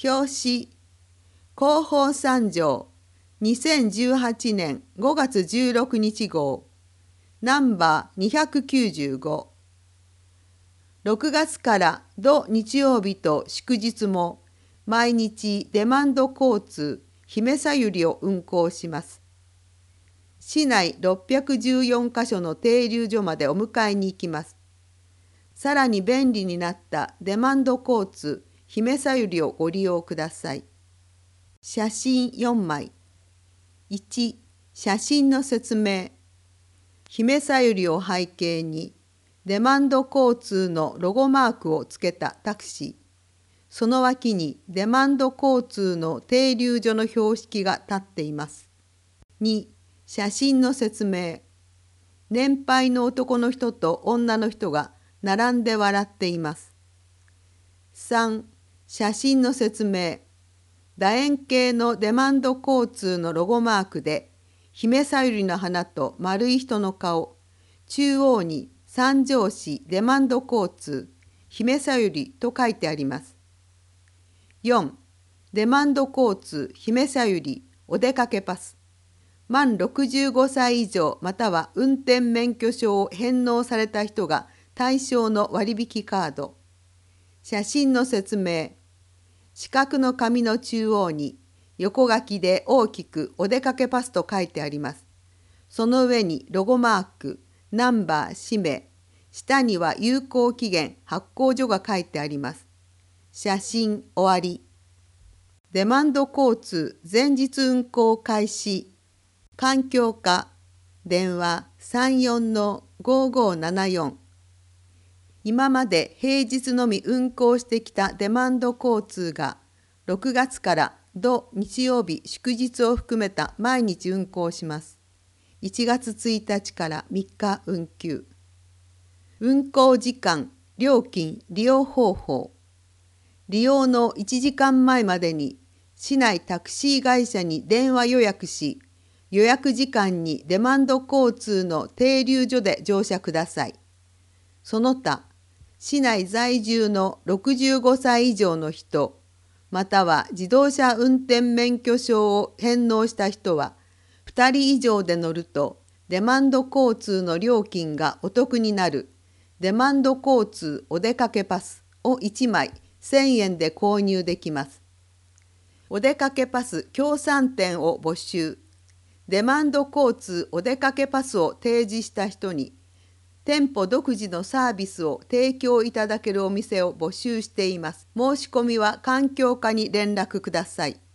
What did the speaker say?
表紙広報三条2018年5月16日号ナンバー295。6月から土日曜日と祝日も毎日デマンド交通姫さゆりを運行します。市内614カ所の停留所までお迎えに行きます。さらに便利になったデマンド交通姫さゆりをご利用ください。写真4枚。1、写真の説明。姫さゆりを背景にデマンド交通のロゴマークをつけたタクシー。その脇にデマンド交通の停留所の標識が立っています。2、写真の説明。年配の男の人と女の人が並んで笑っています。3、写真の説明。楕円形のデマンド交通のロゴマークで、姫さゆりの花と丸い人の顔、中央に三条市デマンド交通、姫さゆりと書いてあります。4、デマンド交通姫さゆりお出かけパス。満65歳以上または運転免許証を返納された人が対象の割引カード。写真の説明。四角の紙の中央に横書きで大きくお出かけパスと書いてあります。その上にロゴマーク、ナンバー、氏名、下には有効期限、発行所が書いてあります。写真終わり。デマンド交通前日運行開始。環境課電話34-5574。今まで平日のみ運行してきたデマンド交通が6月から土日曜日祝日を含めた毎日運行します。1月1日から3日運休。運行時間、料金、利用方法。利用の1時間前までに市内タクシー会社に電話予約し、予約時間にデマンド交通の停留所で乗車ください。その他、市内在住の65歳以上の人、または自動車運転免許証を返納した人は、2人以上で乗るとデマンド交通の料金がお得になるデマンド交通お出かけパスを1枚1000円で購入できます。お出かけパス協賛店を募集。デマンド交通お出かけパスを提示した人に、店舗独自のサービスを提供いただけるお店を募集しています。申し込みは環境課に連絡ください。